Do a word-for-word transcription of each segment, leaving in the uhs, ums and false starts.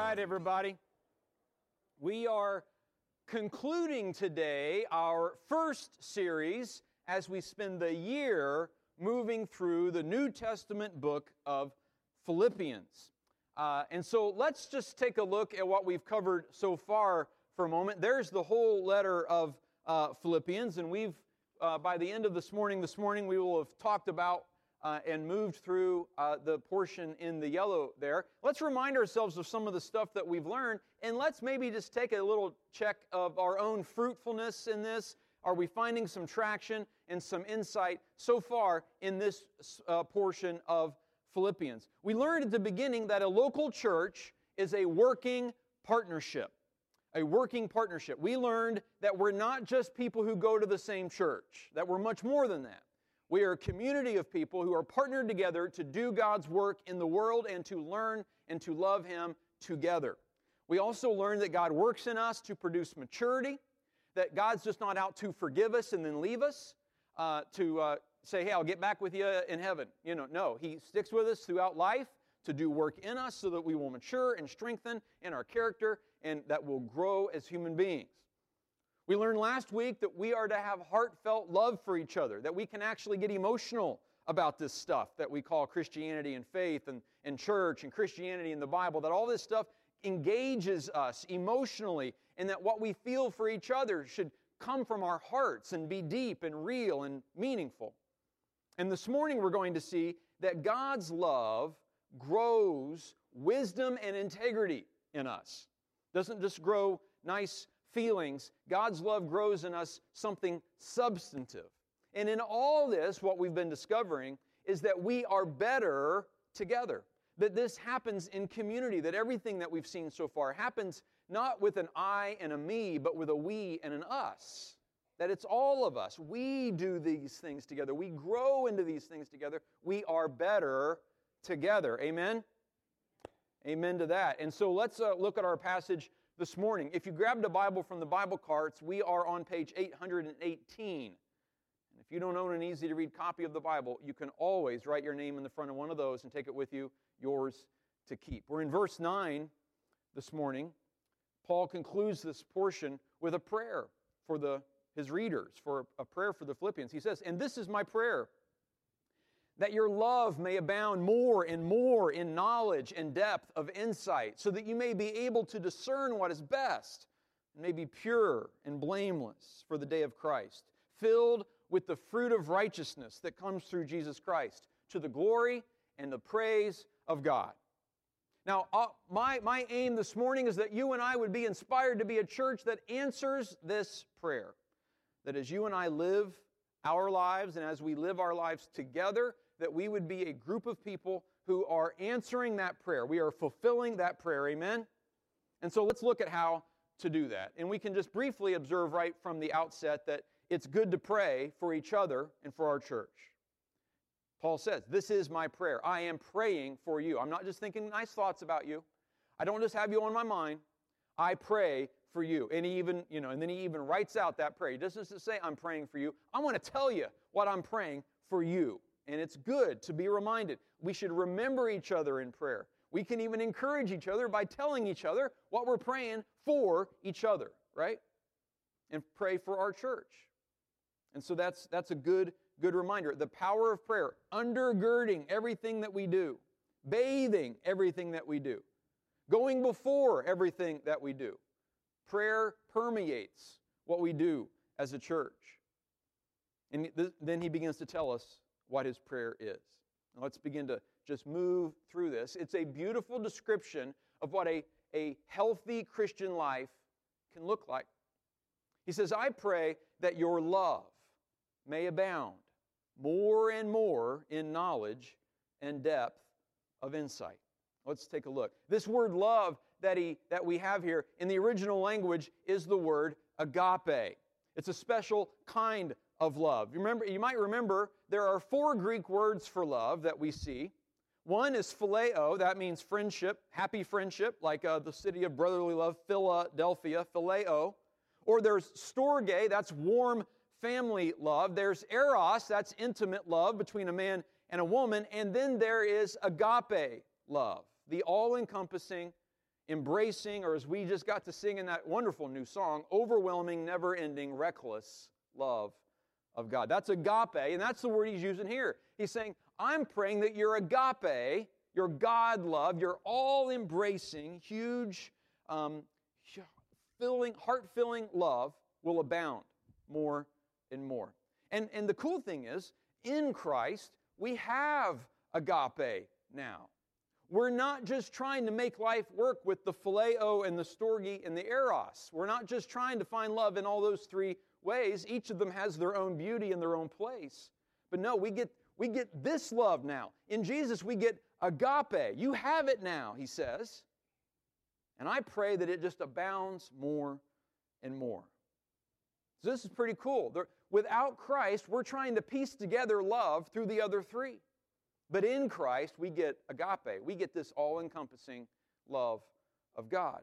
right, everybody. We are concluding today our first series as we spend the year moving through the New Testament book of Philippians. Uh, and so let's just take a look at what we've covered so far for a moment. There's the whole letter of uh, Philippians, and we've, uh, by the end of this morning, this morning we will have talked about Uh, and moved through uh, the portion in the yellow there. Let's remind ourselves of some of the stuff that we've learned, and let's maybe just take a little check of our own fruitfulness in this. Are we finding some traction and some insight so far in this uh, portion of Philippians? We learned at the beginning that a local church is a working partnership. A working partnership. We learned that we're not just people who go to the same church, that we're much more than that. We are a community of people who are partnered together to do God's work in the world and to learn and to love Him together. We also learned that God works in us to produce maturity, that God's just not out to forgive us and then leave us, uh, to uh, say, hey, I'll get back with you in heaven. You know, no, He sticks with us throughout life to do work in us so that we will mature and strengthen in our character and that we'll grow as human beings. We learned last week that we are to have heartfelt love for each other, that we can actually get emotional about this stuff that we call Christianity and faith and, and church and Christianity and the Bible, that all this stuff engages us emotionally, and that what we feel for each other should come from our hearts and be deep and real and meaningful. And this morning we're going to see that God's love grows wisdom and integrity in us. Doesn't just grow nice feelings. God's love grows in us something substantive. And in all this, what we've been discovering is that we are better together. That this happens in community, that everything that we've seen so far happens not with an I and a me, but with a we and an us. That it's all of us. We do these things together. We grow into these things together. We are better together. Amen? Amen to that. And so let's uh, look at our passage this morning. If you grabbed a Bible from the Bible carts, we are on page eight hundred eighteen. And if you don't own an easy-to-read copy of the Bible, you can always write your name in the front of one of those and take it with you, yours to keep. We're in verse nine this morning. Paul concludes this portion with a prayer for the, his readers, for a prayer for the Philippians. He says, "And this is my prayer, that your love may abound more and more in knowledge and depth of insight, so that you may be able to discern what is best, and may be pure and blameless for the day of Christ, filled with the fruit of righteousness that comes through Jesus Christ, to the glory and the praise of God." Now, uh, my, my aim this morning is that you and I would be inspired to be a church that answers this prayer. That as you and I live our lives, and as we live our lives together, that we would be a group of people who are answering that prayer. We are fulfilling that prayer, amen? And so let's look at how to do that. And we can just briefly observe right from the outset that it's good to pray for each other and for our church. Paul says, this is my prayer. I am praying for you. I'm not just thinking nice thoughts about you. I don't just have you on my mind. I pray for you. And he even, you know, and then he even writes out that prayer. He doesn't just say, I'm praying for you. I want to tell you what I'm praying for you. And it's good to be reminded. We should remember each other in prayer. We can even encourage each other by telling each other what we're praying for each other, right? And pray for our church. And so that's that's a good, good reminder. The power of prayer, undergirding everything that we do, bathing everything that we do, going before everything that we do. Prayer permeates what we do as a church. And th- then he begins to tell us what his prayer is. Now let's begin to just move through this. It's a beautiful description of what a, a healthy Christian life can look like. He says, I pray that your love may abound more and more in knowledge and depth of insight. Let's take a look. This word love that he that we have here in the original language is the word agape. It's a special kind of love. You remember, you might remember there are four Greek words for love that we see. One is phileo, that means friendship, happy friendship, like uh, the city of brotherly love, Philadelphia, phileo. Or there's storge, that's warm family love. There's eros, that's intimate love between a man and a woman. And then there is agape love, the all-encompassing, embracing, or as we just got to sing in that wonderful new song, overwhelming, never-ending, reckless love of God. That's agape, and that's the word he's using here. He's saying, I'm praying that your agape, your God love, your all-embracing, huge, um, filling, heart-filling love will abound more and more. And, and the cool thing is, in Christ, we have agape now. We're not just trying to make life work with the phileo and the storge and the eros. We're not just trying to find love in all those three ways. Each of them has their own beauty and their own place. But no, we get, we get this love now. In Jesus, we get agape. You have it now, he says. And I pray that it just abounds more and more. So this is pretty cool. There, without Christ, we're trying to piece together love through the other three. But in Christ, we get agape. We get this all-encompassing love of God.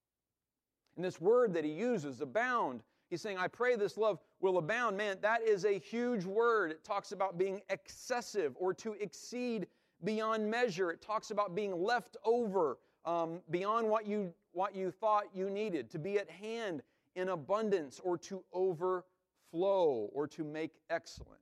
And this word that he uses, abound, he's saying, I pray this love will abound. Man, that is a huge word. It talks about being excessive or to exceed beyond measure. It talks about being left over um, beyond what you, what you thought you needed, to be at hand in abundance or to overflow or to make excellent.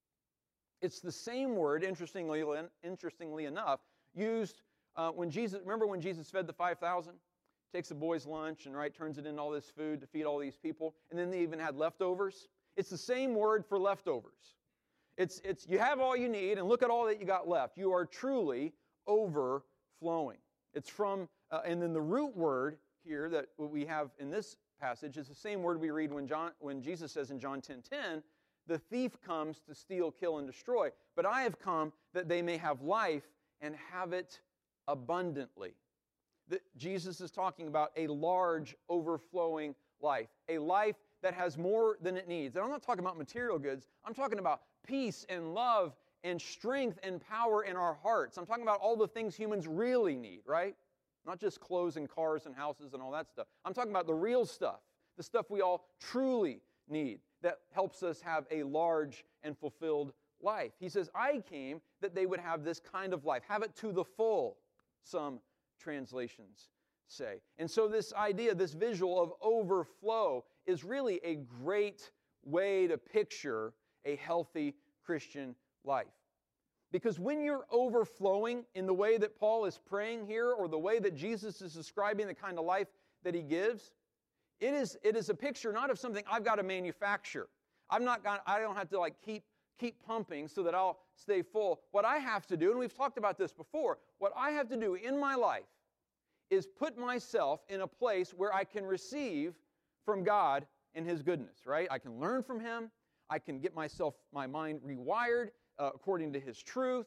It's the same word, interestingly, interestingly enough, used uh, when Jesus, remember when Jesus fed the five thousand? Takes a boy's lunch and right turns it into all this food to feed all these people, and then they even had leftovers. It's the same word for leftovers. It's, it's you have all you need, and look at all that you got left. You are truly overflowing. It's from, uh, and then the root word here that we have in this passage is the same word we read when, John, when Jesus says in John ten ten, the thief comes to steal, kill, and destroy. But I have come that they may have life and have it abundantly. The, Jesus is talking about a large, overflowing life. A life that has more than it needs. And I'm not talking about material goods. I'm talking about peace and love and strength and power in our hearts. I'm talking about all the things humans really need, right? Not just clothes and cars and houses and all that stuff. I'm talking about the real stuff. The stuff we all truly need. That helps us have a large and fulfilled life. He says, I came that they would have this kind of life. Have it to the full, some translations say. And so this idea, this visual of overflow is really a great way to picture a healthy Christian life. Because when you're overflowing in the way that Paul is praying here, or the way that Jesus is describing the kind of life that he gives, It is, it is a picture not of something I've got to manufacture. I'm not got, I don't have to like keep, keep pumping so that I'll stay full. What I have to do, and we've talked about this before, what I have to do in my life is put myself in a place where I can receive from God and His goodness, right? I can learn from Him. I can get myself, my mind rewired uh, according to His truth.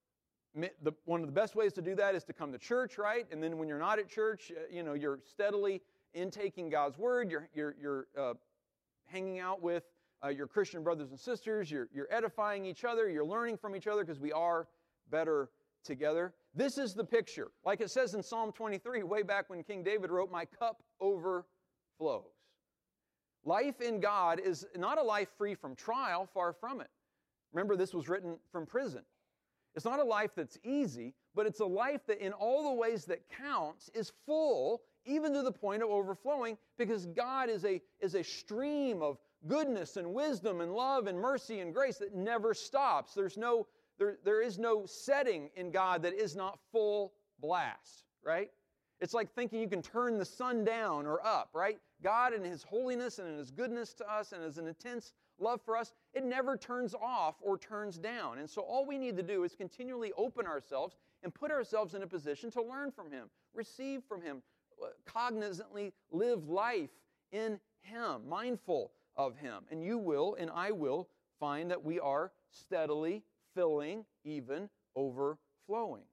The, one of the best ways to do that is to come to church, right? And then when you're not at church, uh, you know, you're steadily intaking God's Word, you're, you're, you're uh, hanging out with uh, your Christian brothers and sisters, you're, you're edifying each other, you're learning from each other because we are better together. This is the picture. Like it says in Psalm twenty-three, way back when King David wrote, my cup overflows. Life in God is not a life free from trial, far from it. Remember, this was written from prison. It's not a life that's easy, but it's a life that in all the ways that counts is full, even to the point of overflowing, because God is a, is a stream of goodness and wisdom and love and mercy and grace that never stops. There's no, there, there is no setting in God that is not full blast, right? It's like thinking you can turn the sun down or up, right? God in His holiness and in His goodness to us and His intense love for us, it never turns off or turns down. And so all we need to do is continually open ourselves and put ourselves in a position to learn from Him, receive from Him, cognizantly live life in Him, mindful of Him. And you will, and I will, find that we are steadily filling, even overflowing.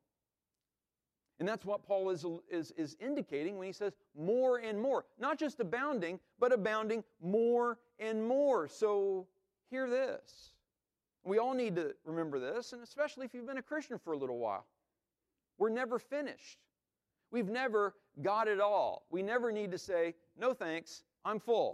And that's what Paul is, is, is indicating when he says more and more. Not just abounding, but abounding more and more. So hear this. We all need to remember this, and especially if you've been a Christian for a little while. We're never finished. We've never got it all. We never need to say, no thanks, I'm full.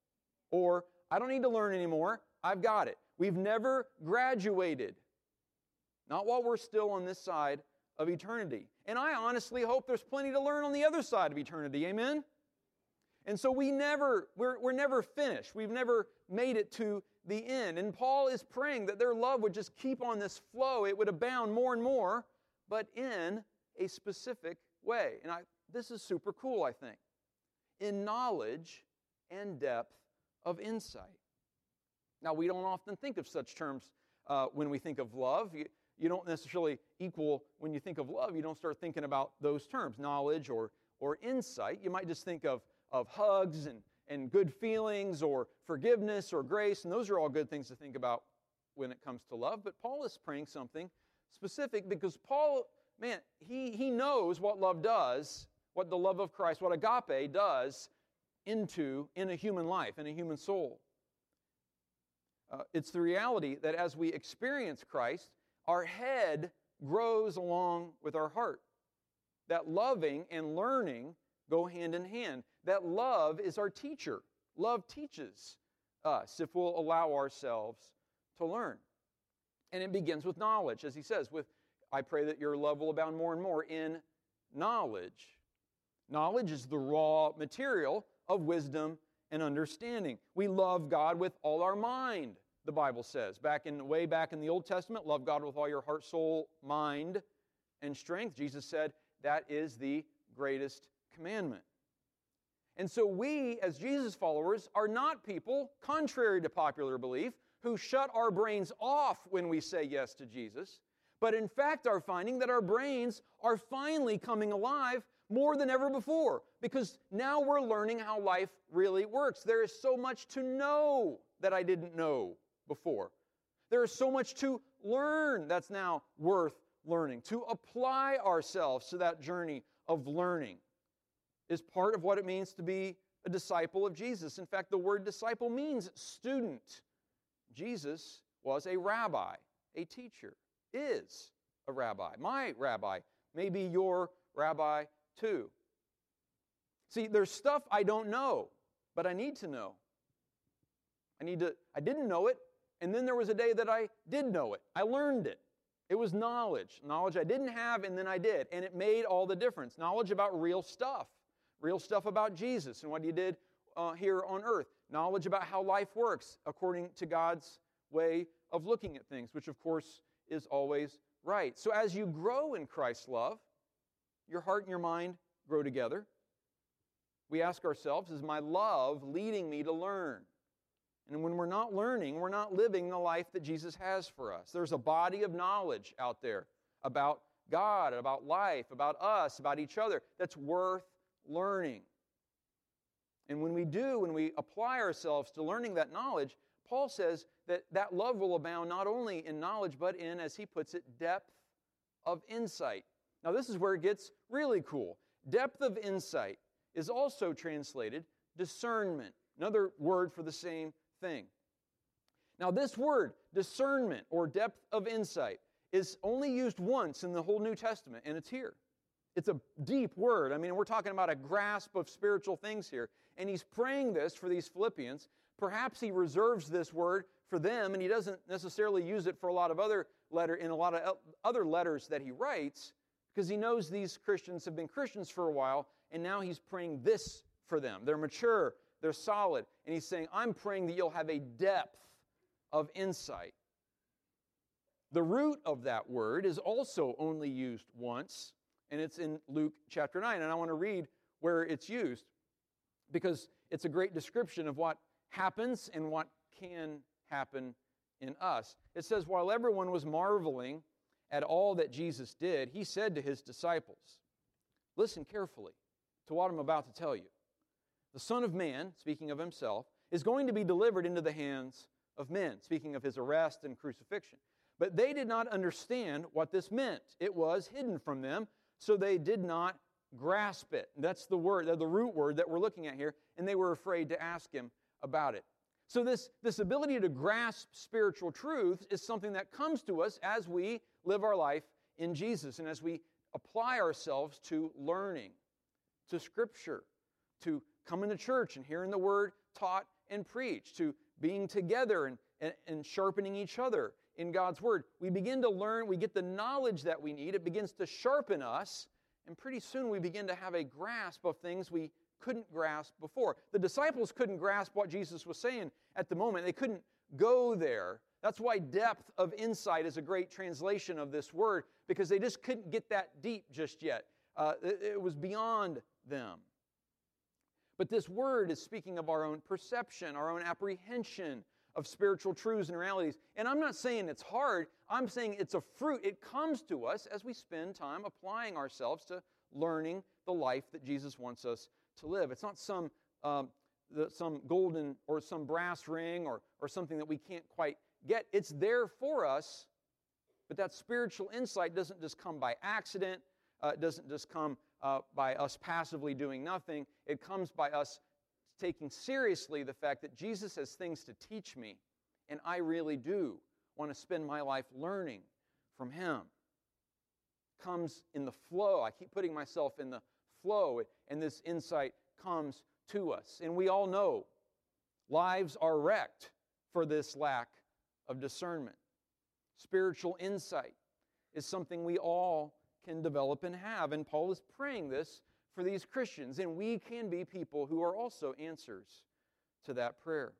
Or, I don't need to learn anymore, I've got it. We've never graduated. Not while we're still on this side of eternity. And I honestly hope there's plenty to learn on the other side of eternity. Amen? And so we never, we're, we're never finished. We've never made it to the end. And Paul is praying that their love would just keep on this flow. It would abound more and more, but in a specific way. And I, this is super cool, I think. In knowledge and depth of insight. Now, we don't often think of such terms uh, when we think of love. You, you don't necessarily equal, when you think of love, you don't start thinking about those terms, knowledge or, or insight. You might just think of, of hugs and, and good feelings or forgiveness or grace, and those are all good things to think about when it comes to love. But Paul is praying something specific because Paul, man, he, he knows what love does, what the love of Christ, what agape does into, in a human life, in a human soul. Uh, it's the reality that as we experience Christ, our head grows along with our heart. That loving and learning go hand in hand. That love is our teacher. Love teaches us if we'll allow ourselves to learn. And it begins with knowledge, as he says, with, I pray that your love will abound more and more in knowledge. Knowledge is the raw material of wisdom and understanding. We love God with all our mind, the Bible says. Back in way back in the Old Testament, love God with all your heart, soul, mind, and strength. Jesus said that is the greatest commandment. And so we, as Jesus followers, are not people, contrary to popular belief, who shut our brains off when we say yes to Jesus, but in fact are finding that our brains are finally coming alive more than ever before, because now we're learning how life really works. There is so much to know that I didn't know before. There is so much to learn that's now worth learning. To apply ourselves to that journey of learning is part of what it means to be a disciple of Jesus. In fact, the word disciple means student. Jesus was a rabbi, a teacher, is a rabbi. My rabbi may be your rabbi too. See, there's stuff I don't know, but I need to know. I need to, I didn't know it, and then there was a day that I did know it. I learned it. It was knowledge. Knowledge I didn't have, and then I did, and it made all the difference. Knowledge about real stuff. Real stuff about Jesus and what He did uh, here on earth. Knowledge about how life works according to God's way of looking at things, which of course is always right. So as you grow in Christ's love, your heart and your mind grow together. We ask ourselves, is my love leading me to learn? And when we're not learning, we're not living the life that Jesus has for us. There's a body of knowledge out there about God, about life, about us, about each other, that's worth learning. And when we do, when we apply ourselves to learning that knowledge, Paul says that that love will abound not only in knowledge, but in, as he puts it, depth of insight. Now this is where it gets really cool. Depth of insight is also translated discernment, another word for the same thing. Now this word, discernment or depth of insight, is only used once in the whole New Testament, and it's here. It's a deep word. I mean, we're talking about a grasp of spiritual things here. And he's praying this for these Philippians. Perhaps he reserves this word for them, and he doesn't necessarily use it for a lot of other letter in a lot of other letters that he writes, because he knows these Christians have been Christians for a while, and now he's praying this for them. They're mature, they're solid, and he's saying, I'm praying that you'll have a depth of insight. The root of that word is also only used once, and it's in Luke chapter nine. And I want to read where it's used because it's a great description of what happens and what can happen in us. It says, while everyone was marveling at all that Jesus did, he said to his disciples, listen carefully to what I'm about to tell you. The Son of Man, speaking of himself, is going to be delivered into the hands of men, speaking of his arrest and crucifixion. But they did not understand what this meant. It was hidden from them, so they did not grasp it. That's the word, the root word that we're looking at here, and they were afraid to ask him about it. So this, this ability to grasp spiritual truths is something that comes to us as we live our life in Jesus and as we apply ourselves to learning, to Scripture, to coming to church and hearing the Word taught and preached, to being together and, and, and sharpening each other in God's Word. We begin to learn, we get the knowledge that we need. It begins to sharpen us And pretty soon we begin to have a grasp of things we couldn't grasp before. The disciples couldn't grasp what Jesus was saying at the moment. They couldn't go there. That's why depth of insight is a great translation of this word, because they just couldn't get that deep just yet. Uh, it, it was beyond them. But this word is speaking of our own perception, our own apprehension of spiritual truths and realities. And I'm not saying it's hard. I'm saying it's a fruit. It comes to us as we spend time applying ourselves to learning the life that Jesus wants us to live. It's not some um, the, some golden or some brass ring or, or something that we can't quite get. It's there for us, but that spiritual insight doesn't just come by accident. Uh, it doesn't just come uh, by us passively doing nothing. It comes by us taking seriously the fact that Jesus has things to teach me, and I really do want to spend my life learning from Him. Comes in the flow. I keep putting myself in the flow, and this insight comes to us. And we all know lives are wrecked for this lack of discernment. Spiritual insight is something we all can develop and have. And Paul is praying this for these Christians. And we can be people who are also answers to that prayer.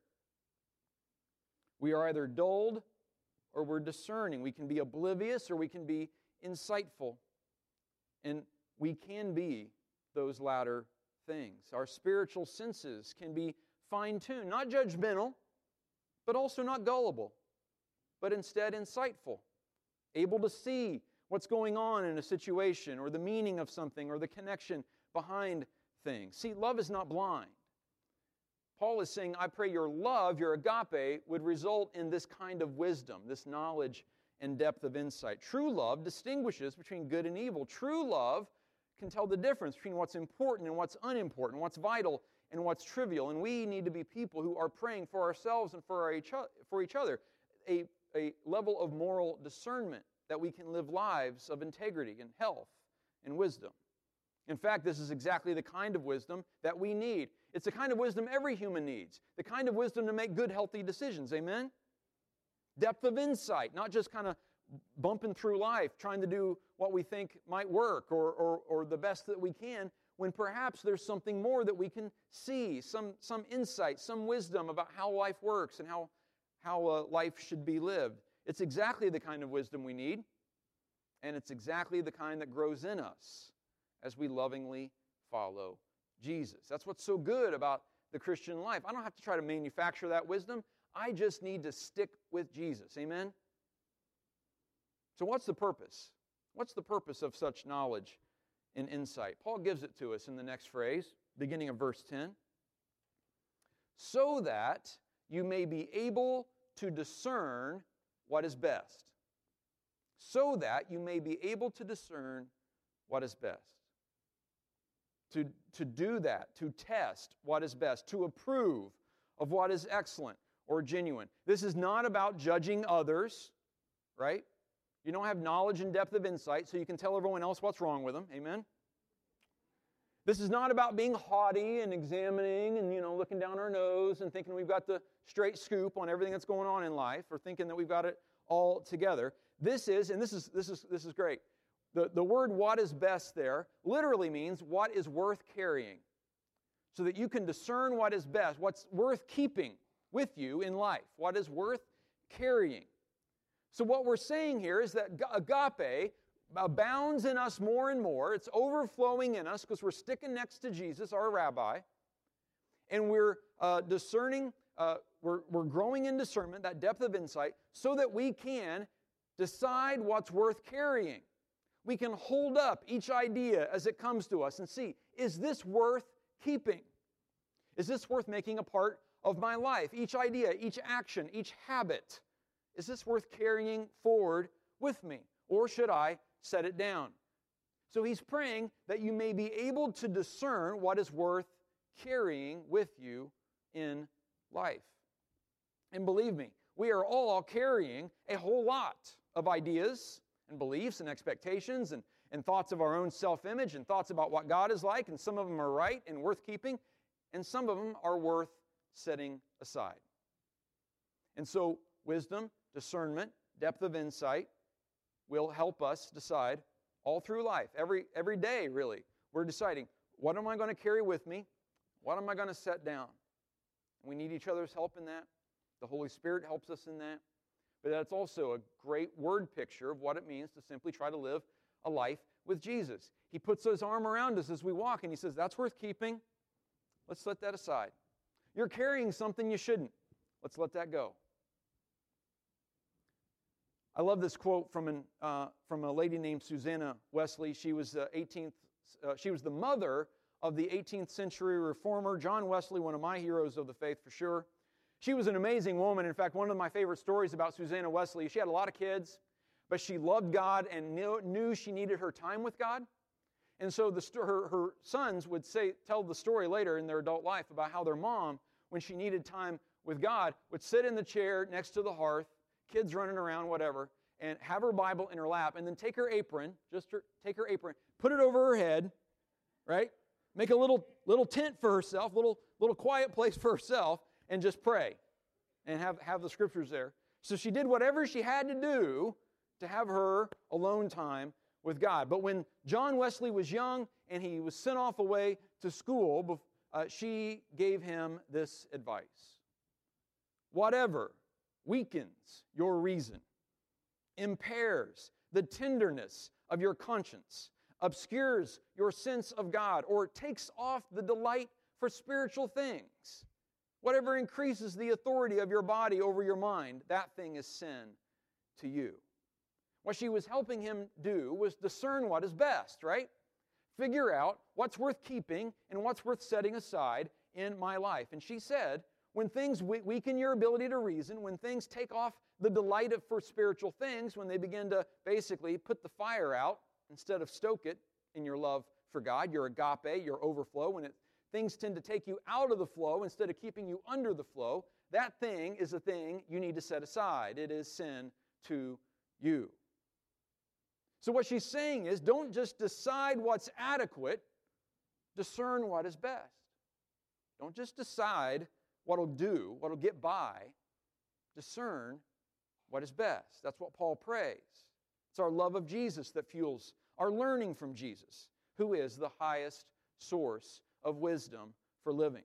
We are either dulled or we're discerning. We can be oblivious or we can be insightful. And we can be those latter things. Our spiritual senses can be fine-tuned, not judgmental, but also not gullible, but instead insightful, able to see what's going on in a situation or the meaning of something or the connection behind things. See, love is not blind. Paul is saying, I pray your love, your agape, would result in this kind of wisdom, this knowledge and depth of insight. True love distinguishes between good and evil. True love can tell the difference between what's important and what's unimportant, what's vital and what's trivial. And we need to be people who are praying for ourselves and for, our each, for each other, a, a level of moral discernment that we can live lives of integrity and health and wisdom. In fact, this is exactly the kind of wisdom that we need. It's the kind of wisdom every human needs, the kind of wisdom to make good, healthy decisions. Amen? Depth of insight, not just kind of bumping through life, trying to do what we think might work or, or, or the best that we can, when perhaps there's something more that we can see, some, some insight, some wisdom about how life works and how, how uh, life should be lived. It's exactly the kind of wisdom we need, and it's exactly the kind that grows in us as we lovingly follow Jesus. That's what's so good about the Christian life. I don't have to try to manufacture that wisdom. I just need to stick with Jesus. Amen? So what's the purpose? What's the purpose of such knowledge and insight? Paul gives it to us in the next phrase, beginning of verse ten. So that you may be able to discern what is best. So that you may be able to discern what is best. To, to do that, to test what is best, to approve of what is excellent or genuine. This is not about judging others, right? You don't have knowledge and depth of insight, so you can tell everyone else what's wrong with them. Amen? This is not about being haughty and examining and, you know, looking down our nose and thinking we've got the straight scoop on everything that's going on in life or thinking that we've got it all together. This is, and this is this is this is great. The, the word what is best there literally means what is worth carrying. So that you can discern what is best, what's worth keeping with you in life, what is worth carrying. So what we're saying here is that agape abounds in us more and more. It's overflowing in us because we're sticking next to Jesus, our rabbi. And we're uh, discerning, uh, we're, we're growing in discernment, that depth of insight, so that we can decide what's worth carrying. We can hold up each idea as it comes to us and see, is this worth keeping? Is this worth making a part of my life? Each idea, each action, each habit, is this worth carrying forward with me? Or should I set it down? So he's praying that you may be able to discern what is worth carrying with you in life. And believe me, we are all carrying a whole lot of ideas and beliefs and expectations and, and thoughts of our own self-image and thoughts about what God is like, and some of them are right and worth keeping, and some of them are worth setting aside. And so wisdom, discernment, depth of insight will help us decide, all through life, every, every day really, we're deciding, what am I going to carry with me? What am I going to set down? We need each other's help in that. The Holy Spirit helps us in that. But that's also a great word picture of what it means to simply try to live a life with Jesus. He puts his arm around us as we walk, and he says, that's worth keeping. Let's let that aside. You're carrying something you shouldn't. Let's let that go. I love this quote from an uh, from a lady named Susanna Wesley. She was uh, eighteenth. Uh, she was the mother of the eighteenth century reformer John Wesley, one of my heroes of the faith for sure. She was an amazing woman. In fact, one of my favorite stories about Susanna Wesley, she had a lot of kids, but she loved God and knew, knew she needed her time with God. And so the, her, her sons would say, tell the story later in their adult life about how their mom, when she needed time with God, would sit in the chair next to the hearth, kids running around, whatever, and have her Bible in her lap, and then take her apron, just her, take her apron, put it over her head, right? Make a little little tent for herself, little little quiet place for herself, and just pray, and have, have the scriptures there. So she did whatever she had to do to have her alone time with God. But when John Wesley was young and he was sent off away to school, uh, she gave him this advice. Whatever weakens your reason, impairs the tenderness of your conscience, obscures your sense of God, or takes off the delight for spiritual things, whatever increases the authority of your body over your mind, that thing is sin to you. What she was helping him do was discern what is best, right? Figure out what's worth keeping and what's worth setting aside in my life. And she said, when things weaken your ability to reason, when things take off the delight of for spiritual things, when they begin to basically put the fire out instead of stoke it in your love for God, your agape, your overflow, when it, things tend to take you out of the flow instead of keeping you under the flow, that thing is a thing you need to set aside. It is sin to you. So what she's saying is, don't just decide what's adequate, discern what is best. Don't just decide what'll do, what'll get by. Discern what is best. That's what Paul prays. It's our love of Jesus that fuels our learning from Jesus, who is the highest source of wisdom for living.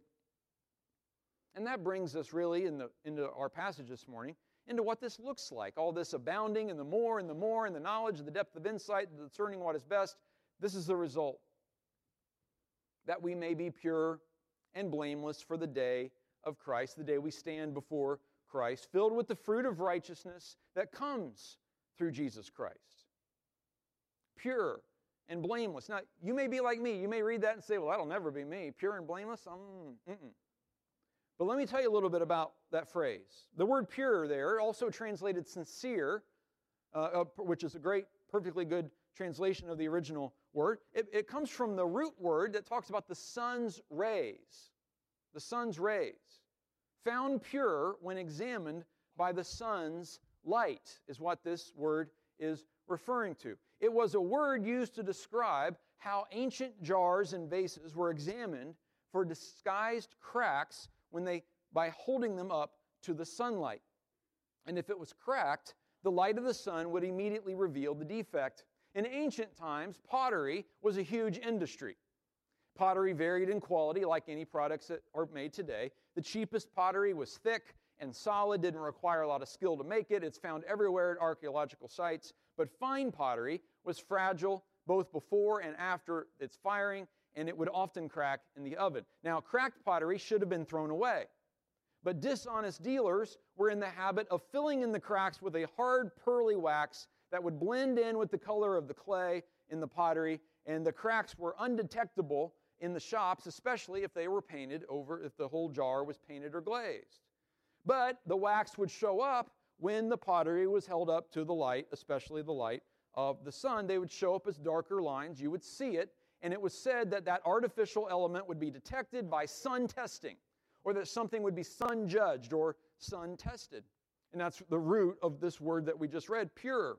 And that brings us really in the, into our passage this morning, into what this looks like. All this abounding and the more and the more and the knowledge and the depth of insight, and discerning what is best. This is the result. That we may be pure and blameless for the day of Christ, the day we stand before Christ, filled with the fruit of righteousness that comes through Jesus Christ. Pure and blameless. Now, you may be like me. You may read that and say, well, that'll never be me. Pure and blameless? Um, mm-mm. But let me tell you a little bit about that phrase. The word pure there, also translated sincere, uh, which is a great, perfectly good translation of the original word. It, it comes from the root word that talks about the sun's rays. The sun's rays. Found pure when examined by the sun's light is what this word is referring to. It was a word used to describe how ancient jars and vases were examined for disguised cracks when they, by holding them up to the sunlight. And if it was cracked, the light of the sun would immediately reveal the defect. In ancient times, pottery was a huge industry. Pottery varied in quality like any products that are made today. The cheapest pottery was thick and solid, didn't require a lot of skill to make it. It's found everywhere at archaeological sites. But fine pottery was fragile both before and after its firing, and it would often crack in the oven. Now, cracked pottery should have been thrown away. But dishonest dealers were in the habit of filling in the cracks with a hard, pearly wax that would blend in with the color of the clay in the pottery, and the cracks were undetectable in the shops, especially if they were painted over, if the whole jar was painted or glazed. But the wax would show up when the pottery was held up to the light, especially the light of the sun. They would show up as darker lines. You would see it, and it was said that that artificial element would be detected by sun testing, or that something would be sun judged or sun tested. And that's the root of this word that we just read, pure.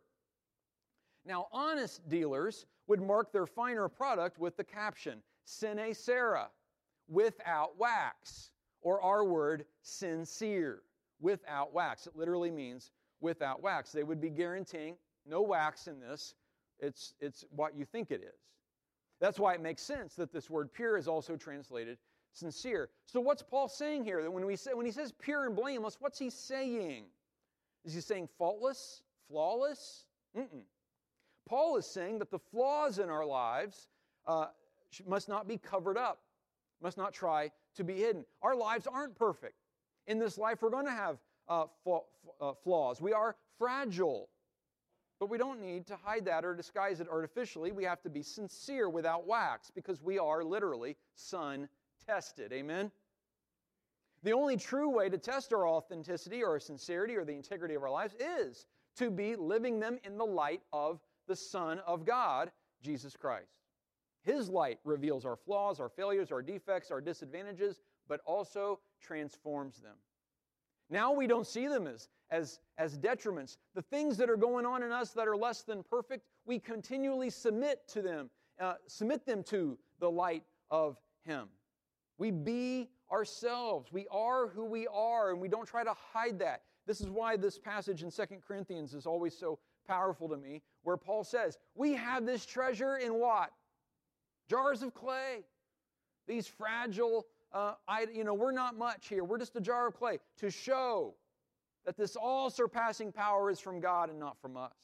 Now, honest dealers would mark their finer product with the caption, sine cera, without wax, or our word, sincere, without wax. It literally means without wax. They would be guaranteeing no wax in this. It's, it's what you think it is. That's why it makes sense that this word pure is also translated sincere. So what's Paul saying here? That when we say when he says pure and blameless, what's he saying? Is he saying faultless, flawless? Mm-mm. Paul is saying that the flaws in our lives uh, must not be covered up, must not try to be hidden. Our lives aren't perfect. In this life, we're going to have uh, fa- uh, flaws. We are fragile. But we don't need to hide that or disguise it artificially. We have to be sincere without wax because we are literally sun-tested. Amen? The only true way to test our authenticity or our sincerity or the integrity of our lives is to be living them in the light of the Son of God, Jesus Christ. His light reveals our flaws, our failures, our defects, our disadvantages, but also transforms them. Now we don't see them as, as, as detriments. The things that are going on in us that are less than perfect, we continually submit to them, uh, submit them to the light of Him. We be ourselves. We are who we are, and we don't try to hide that. This is why this passage in Second Corinthians is always so powerful to me, where Paul says, we have this treasure in what? Jars of clay. These fragile Uh, I, you know, we're not much here. We're just a jar of clay to show that this all-surpassing power is from God and not from us.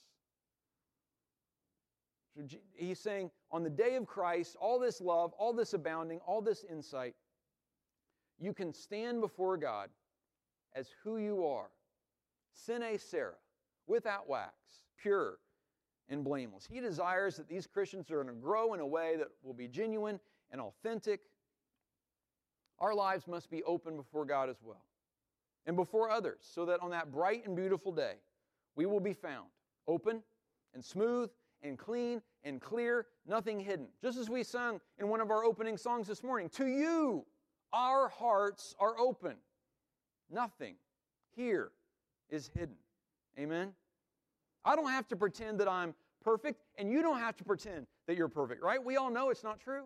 So he's saying, on the day of Christ, all this love, all this abounding, all this insight, you can stand before God as who you are, sine cera, without wax, pure and blameless. He desires that these Christians are going to grow in a way that will be genuine and authentic. Our lives must be open before God as well, and before others, so that on that bright and beautiful day, we will be found open and smooth and clean and clear, nothing hidden. Just as we sung in one of our opening songs this morning, to you, our hearts are open. Nothing here is hidden. Amen? I don't have to pretend that I'm perfect, and you don't have to pretend that you're perfect, right? We all know it's not true.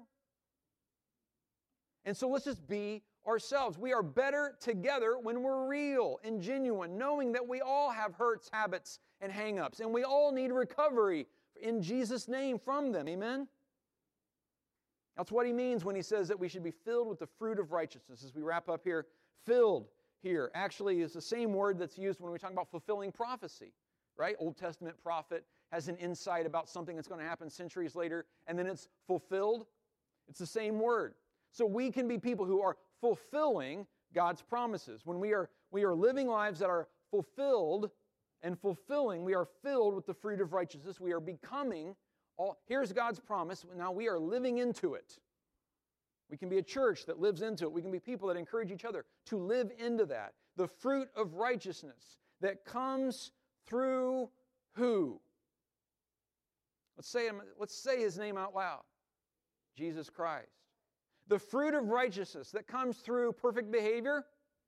And so let's just be ourselves. We are better together when we're real and genuine, knowing that we all have hurts, habits, and hang-ups, and we all need recovery in Jesus' name from them. Amen? That's what he means when he says that we should be filled with the fruit of righteousness. As we wrap up here, filled here actually is the same word that's used when we talk about fulfilling prophecy, right? Old Testament prophet has an insight about something that's going to happen centuries later, and then it's fulfilled. It's the same word. So we can be people who are fulfilling God's promises. When we are, we are living lives that are fulfilled and fulfilling, we are filled with the fruit of righteousness. We are becoming, all. Here's God's promise. Now we are living into it. We can be a church that lives into it. We can be people that encourage each other to live into that. The fruit of righteousness that comes through who? Let's say him, let's say His name out loud. Jesus Christ. The fruit of righteousness that comes through perfect behavior,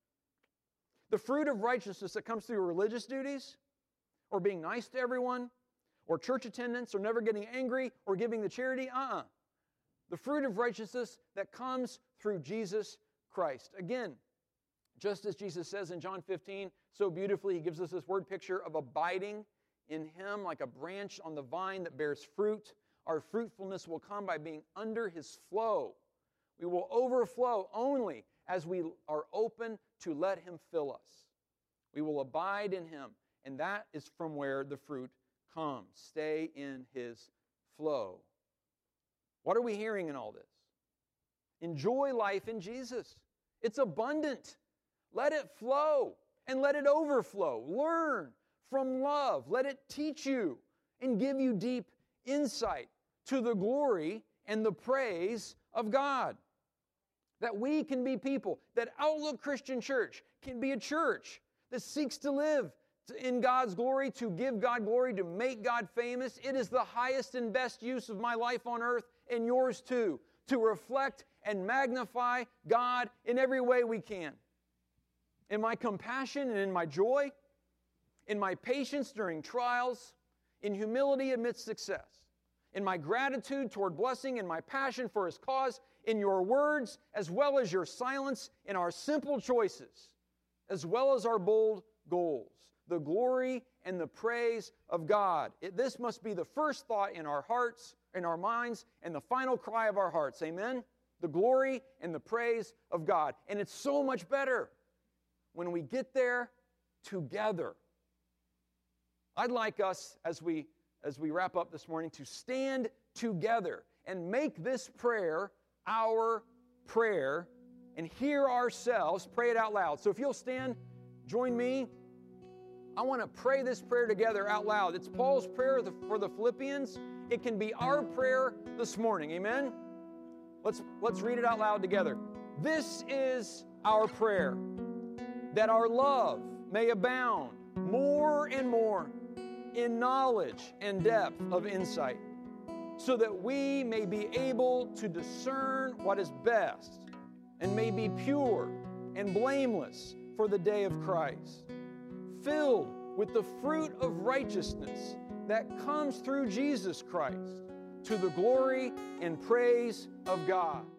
the fruit of righteousness that comes through religious duties, or being nice to everyone, or church attendance, or never getting angry, or giving the charity, uh-uh. The fruit of righteousness that comes through Jesus Christ. Again, just as Jesus says in John fifteen, so beautifully, He gives us this word picture of abiding in Him like a branch on the vine that bears fruit. Our fruitfulness will come by being under His flow. We will overflow only as we are open to let Him fill us. We will abide in Him, and that is from where the fruit comes. Stay in His flow. What are we hearing in all this? Enjoy life in Jesus. It's abundant. Let it flow and let it overflow. Learn from love. Let it teach you and give you deep insight to the glory and the praise of God. That we can be people, that Outlook Christian Church can be a church that seeks to live in God's glory, to give God glory, to make God famous. It is the highest and best use of my life on earth, and yours too, to reflect and magnify God in every way we can. In my compassion and in my joy, in my patience during trials, in humility amidst success, in my gratitude toward blessing, in my passion for His cause, in your words as well as your silence, in our simple choices as well as our bold goals. The glory and the praise of God. It, this must be the first thought in our hearts, in our minds, and the final cry of our hearts. Amen? The glory and the praise of God. And it's so much better when we get there together. I'd like us, as we, as we wrap up this morning, to stand together and make this prayer our prayer and hear ourselves pray it out loud. So if you'll stand, join me. I want to pray this prayer together out loud. It's Paul's prayer for the Philippians. It can be our prayer this morning. Amen? Let's, let's read it out loud together. This is our prayer, that our love may abound more and more in knowledge and depth of insight, so that we may be able to discern what is best and may be pure and blameless for the day of Christ, filled with the fruit of righteousness that comes through Jesus Christ, to the glory and praise of God.